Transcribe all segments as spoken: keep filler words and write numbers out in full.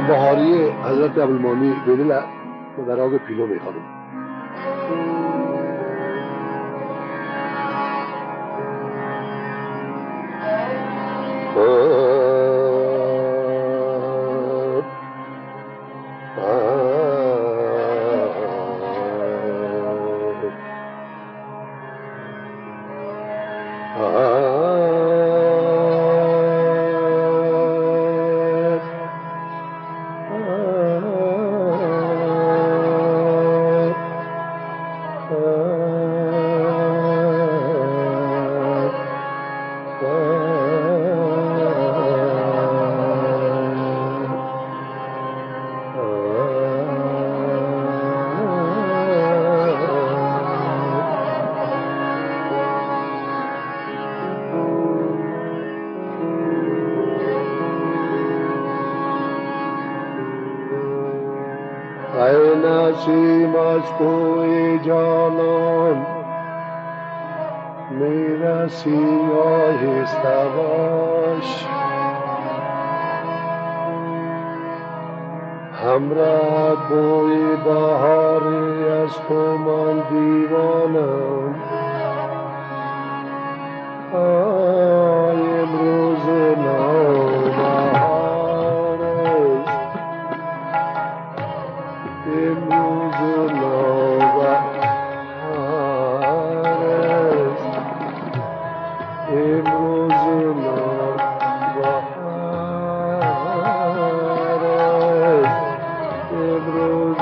بهاری حضرت عبدالمانی بدل در آگ پیلو میخوانم. ای نسیم از کوی جانان میرسی آهسته باش، همراه بوی بهاری از تو من دیوانم. آی امروز نوبهار است، امروز نوبهار است، امروز نوبهار است، امروز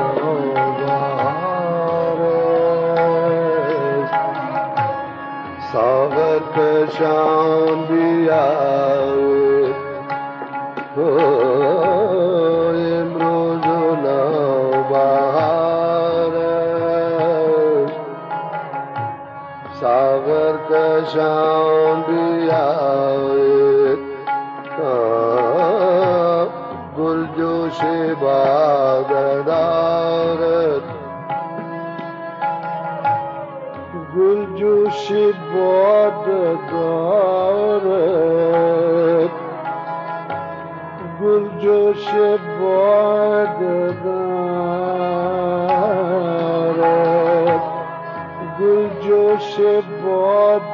نوبهار است. ساغر کشان بیاید امروز نوبهار است. ساغر کشان بیاید گل جوش باد دارد، گل جوش باد دارد، گل جوش باد دارد، گل جوش باد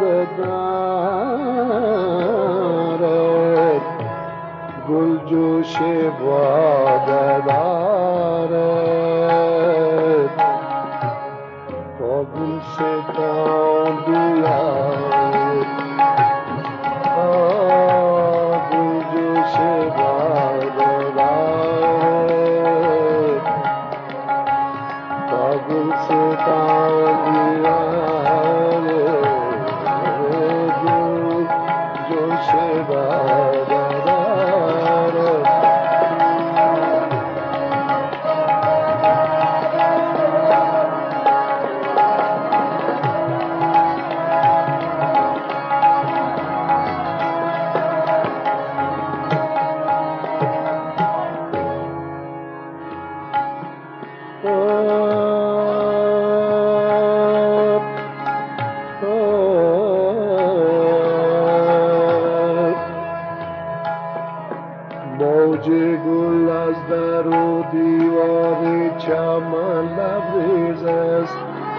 دارد، گل جوش باد دارد. تا گل ستان بیاید گل جوش باد دارد. تا گل ستان بیاید گل جوش باد دارد. موج گل از در و دیوار چمن لبریز است،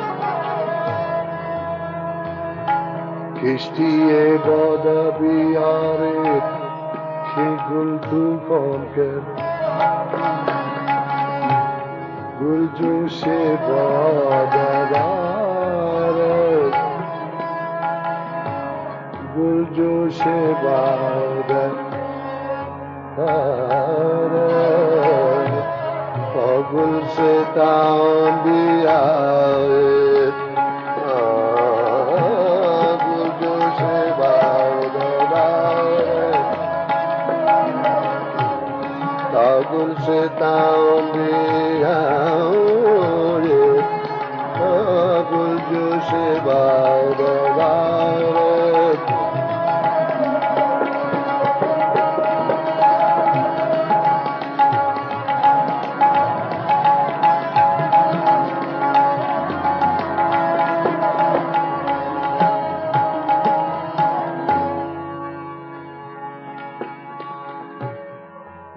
کشتی باده بیارید که گل توفان کرد. گل جوش باده دارد، گل جوش باده تا گل ستان بیاید گل جوش باد دارد. تا گل ستان بیاید گل جوش باد دارد.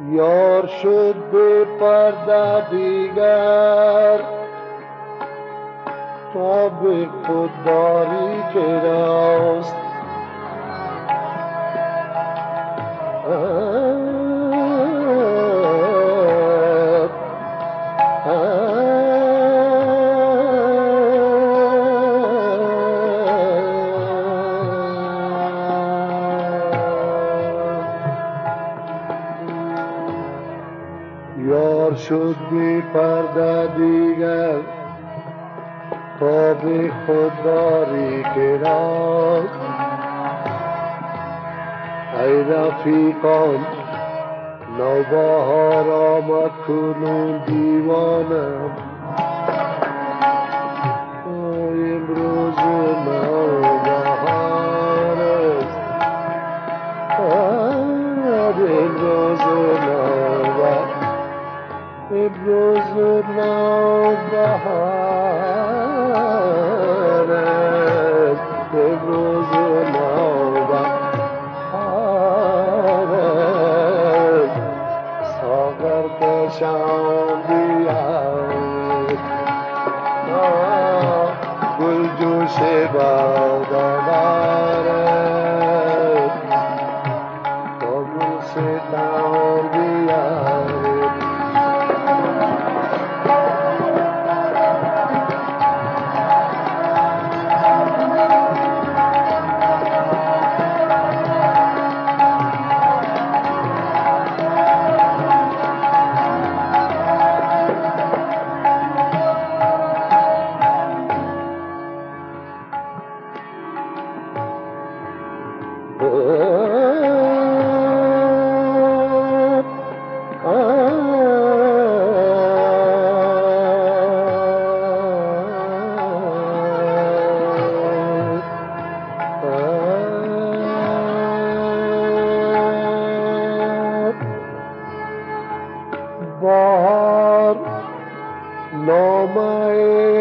یار شد به پرده دیگر تا به خودداری که راست یار شد بی پرده دیگر تا به خودداری که راست ای رفیقان نوبهار آمد کنون دیوانم امروز نوبهار است امروز نوبهار امروز نوبهار است امروز نوبهار است ساغر کشان بیاد گل جوش بادآور است تا گل ستان بیاد بهار نامه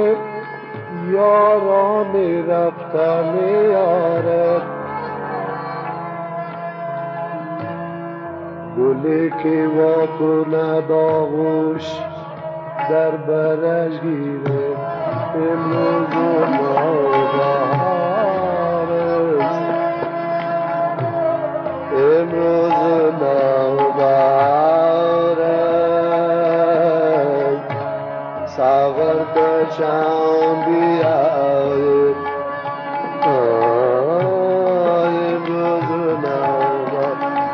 یاران رفته میارد گلی که وا کند آغوش در برش گیره امروز نوبهار است امروز نوبهار است ساغر کشان بیاید امروز نوبهار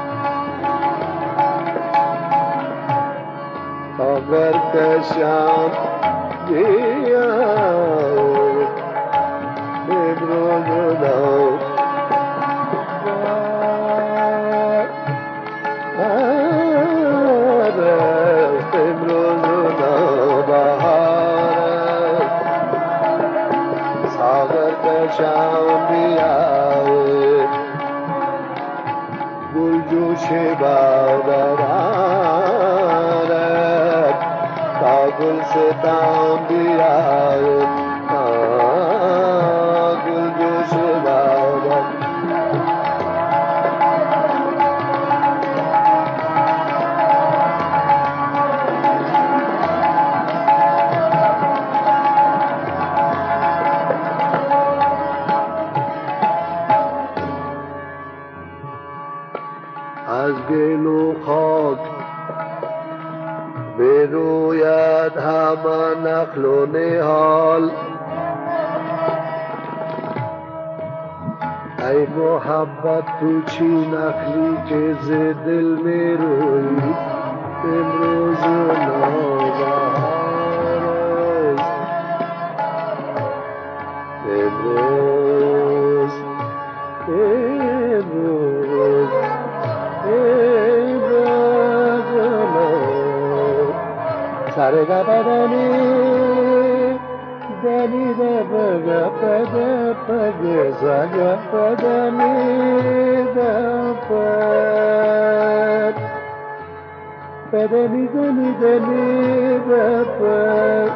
ساغر کشان بیاید امروز نوبهار کشان بیاید گل جوش بادآور است تا گل ستان بیاید گل جوش بادآور از گل و خاک بروید همه نخل و نهال ای محبت تو چی نخلی که ز دل می روی امروز نوبهار است امروز امروز سره گا بدنی دنی دبگا پده پده زگا بدنی دپد بدنی دنی دنی دپد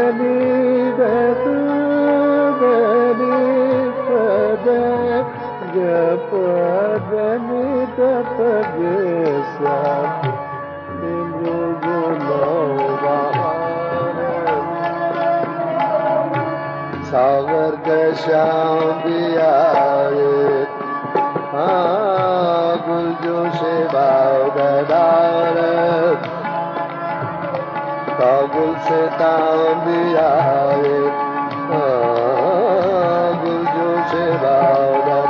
بدنی دپد بدنی پده گپادنی دپگسم امروز نوبهاره ساغر کشم بیاید گل جوش باده دارد تا گل ستم بیاید گل جوش باده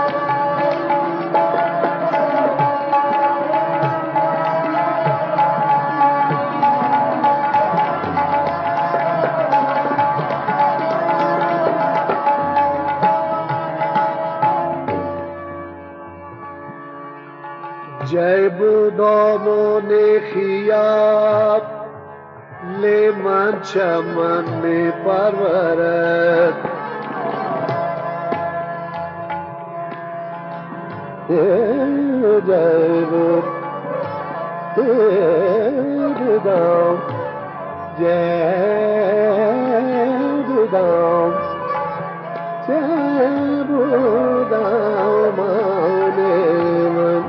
جای بودامون خیاب لیمن چمن می پرورد جای بود بودام جای بودام جای بودام لیمن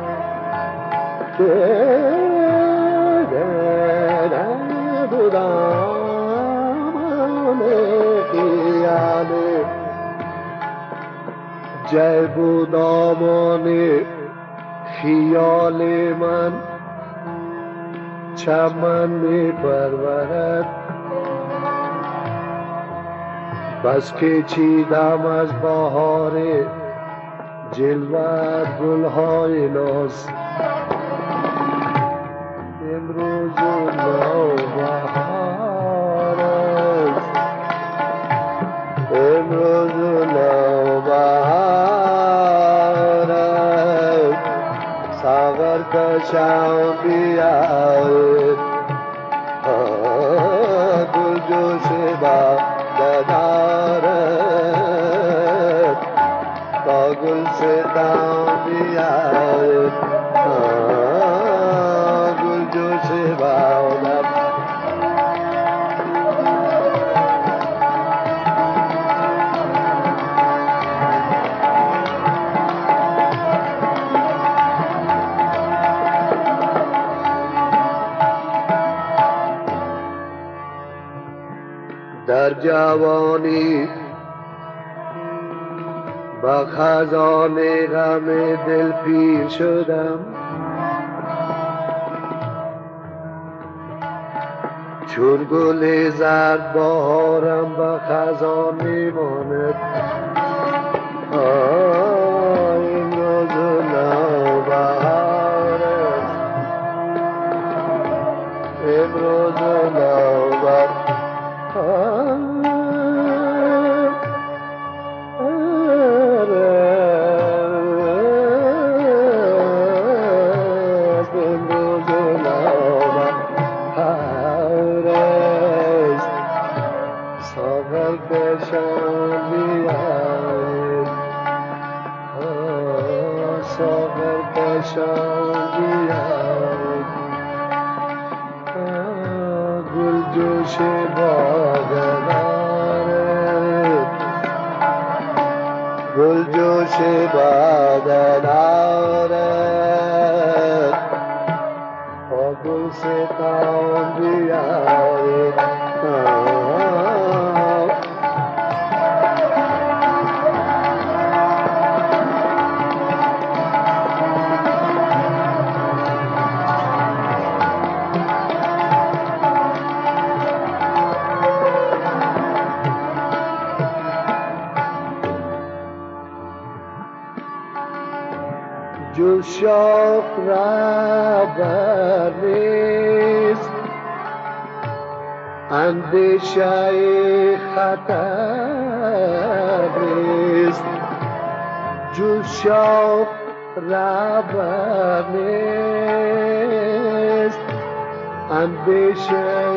جای بودامان خیال من چمن می پرورد بس که چیدم از بهار جلوه گلهای ناز امروز نوبهار است امروز نوبهار است ساغر کشم بیاید گل جوش باده دارد تا گل ستم بیاید جوش باده در جوانی با خزانه غم دل پیر شدم چون گل زرد بهارم با خزان میماند امروز نوبهار است امروز نوبهار گل جوش باده دارد گل جوش باده دارد تا گل ستم بیاید جو شوق را برنیست اندیشه خطر نیست جو شوق را برنیست اندیشه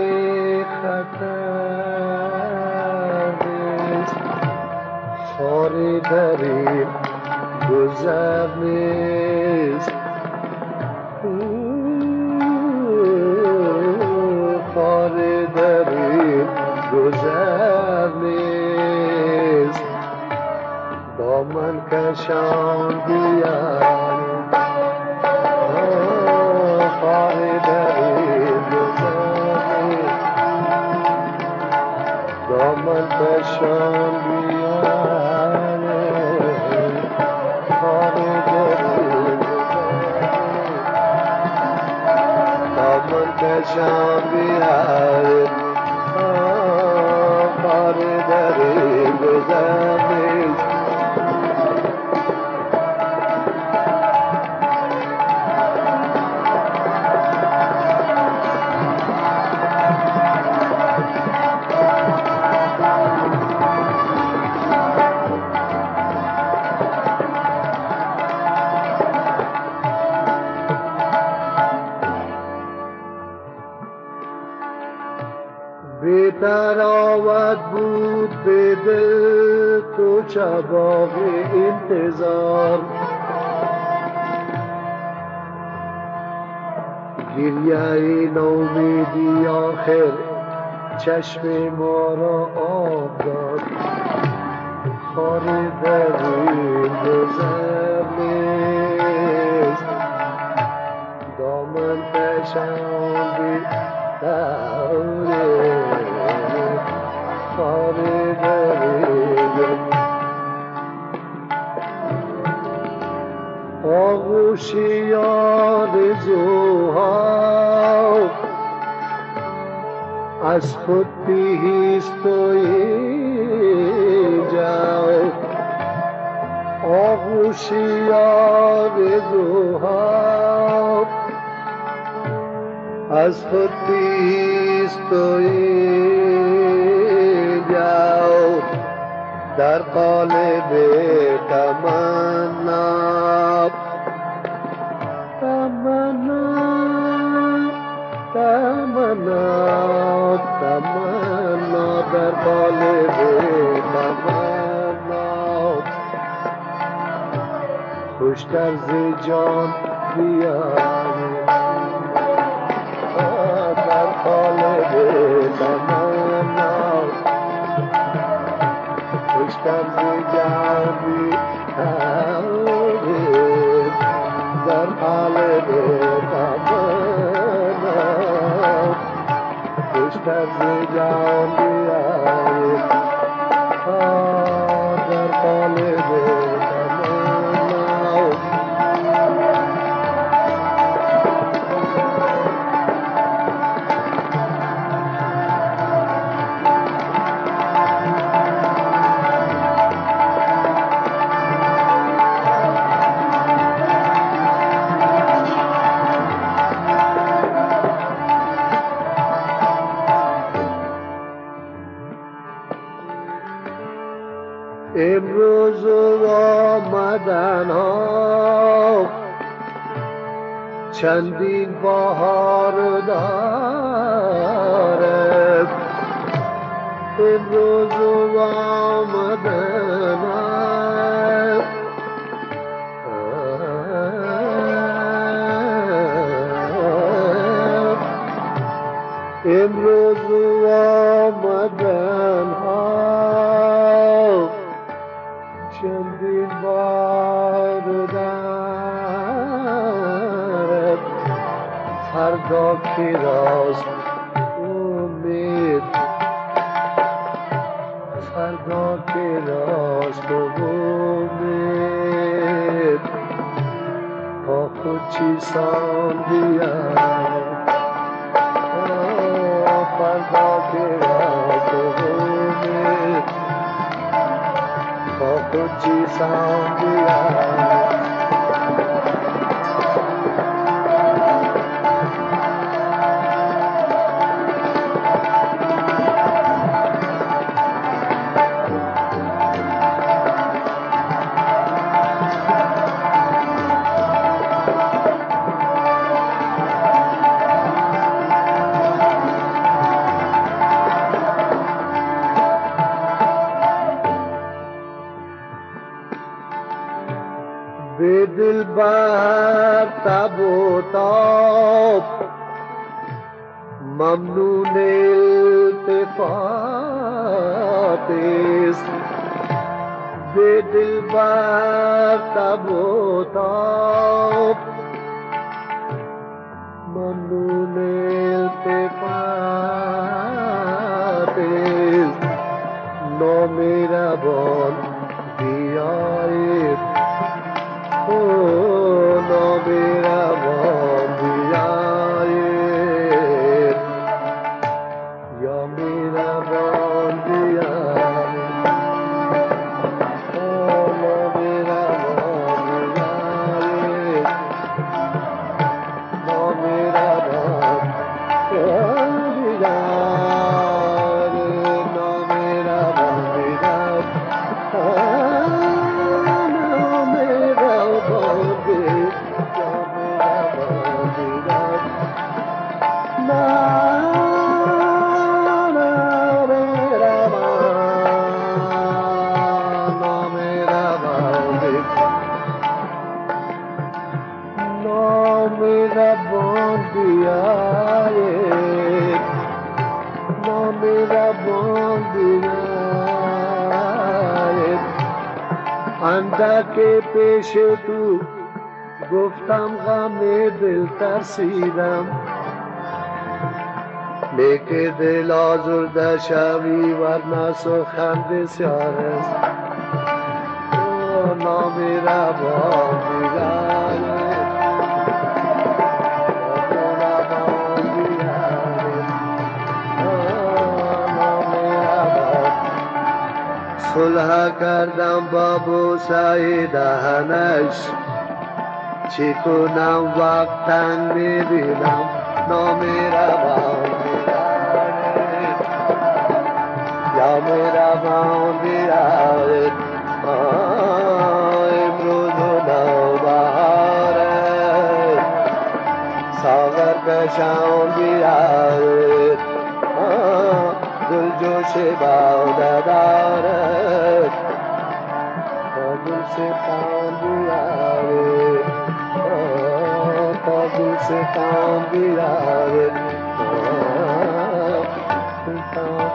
خطر نیست خاری داریم گذر نیست خاری داریم گذر نیست دامن کشاندی پشم بیاره آخر دری بزنید بی‌تراوت بود به دل تو شباغ انتظار گریه نومیدی آخر چشم ما را آب داد خار درین گذر نیست دامن فشاندی دوره خار درین آغوشی آرزوها از خود پیست و اینجا آغوشی آرزوها از خود پیست و اینجا در قالب تمنا تمنا تمنا تمنا در قالب تمنا خوشتر ز جان بیاری در قالب تمنا خوشتر ز جان بیاری در قالب تمنا خوشتر ز جان بیاری در قالب امروز آمدن ها چندین بهار دارد امروز آمدن ها امروز آمدن ها چندین بار دارد فردا که راست امید فردا که راست امید با خود چیزان بیار فردا که راست امید با خود چیزان بیار به دل بر تب و تاب ممنون التفات است به دل بر تب و تاب ممنون التفات است نامهربان بیایید نامهربان بیایید نام ربان بیاید نام ربان بیاید اندک پیش تو گفتم غم دل ترسیدم لیکن دل آزرده شوی ورنه سخن بسیار است نام ربان بیاید صلح کردم با بوسه دهنش چی کنم وقت تنگ میبینم نام ربان بیاید یا مهربان بیاید امروز و نوبهاره ساغر کشان بیاید گل جوش باده دارد گل ستان بیاید گل ستان بیاید